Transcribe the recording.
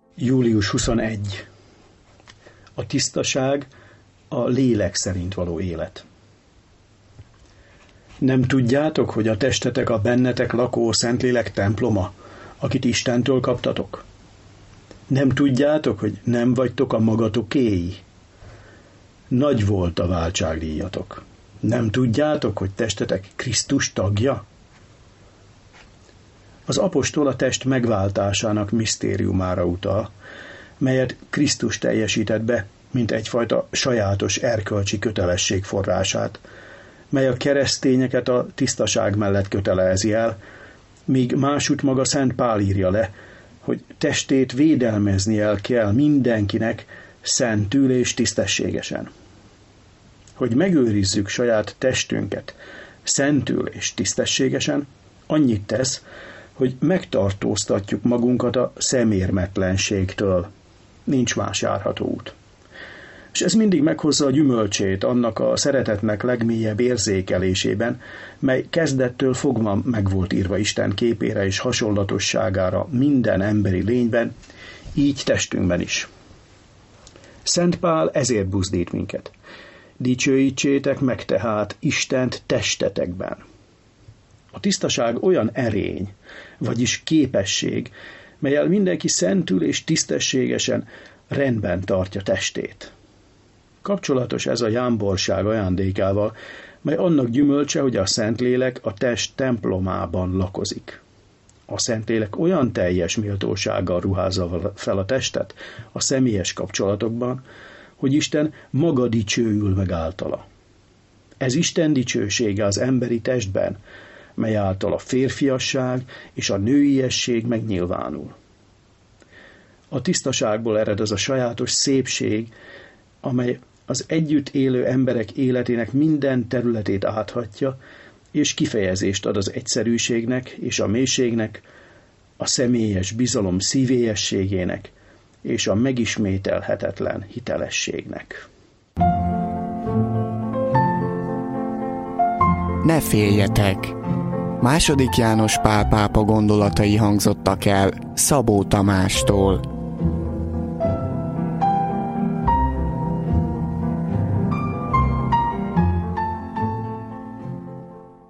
Július 21. A tisztaság a lélek szerint való élet. Nem tudjátok, hogy a testetek a bennetek lakó Szentlélek temploma, akit Istentől kaptatok? Nem tudjátok, hogy nem vagytok a magatokéi? Nagy volt a váltságdíjatok. Nem tudjátok, hogy testetek Krisztus tagja? Az apostol a test megváltásának misztériumára utal, melyet Krisztus teljesített be, mint egyfajta sajátos erkölcsi kötelesség forrását, mely a keresztényeket a tisztaság mellett kötelezi el, míg másút maga Szent Pál írja le, hogy testét védelmeznie kell mindenkinek szentül és tisztességesen. Hogy megőrizzük saját testünket szentül és tisztességesen, annyit tesz, hogy megtartóztatjuk magunkat a szemérmetlenségtől. Nincs más járható út. És ez mindig meghozza a gyümölcsét annak a szeretetnek legmélyebb érzékelésében, mely kezdettől fogva meg volt írva Isten képére és hasonlatosságára minden emberi lényben, így testünkben is. Szent Pál ezért buzdít minket. Dicsőítsétek meg tehát Istent testetekben. A tisztaság olyan erény, vagyis képesség, mellyel mindenki szentül és tisztességesen rendben tartja testét. Kapcsolatos ez a jámborság ajándékával, mely annak gyümölcse, hogy a Szentlélek a test templomában lakozik. A Szentlélek olyan teljes méltósággal ruházza fel a testet a személyes kapcsolatokban, hogy Isten maga dicsőül meg általa. Ez Isten dicsősége az emberi testben, mely által a férfiasság és a nőiesség megnyilvánul. A tisztaságból ered az a sajátos szépség, amely az együtt élő emberek életének minden területét áthatja, és kifejezést ad az egyszerűségnek és a mélységnek, a személyes bizalom szívélyességének és a megismételhetetlen hitelességnek. Ne féljetek! II. János Pál pápa gondolatai hangzottak el Szabó Tamástól.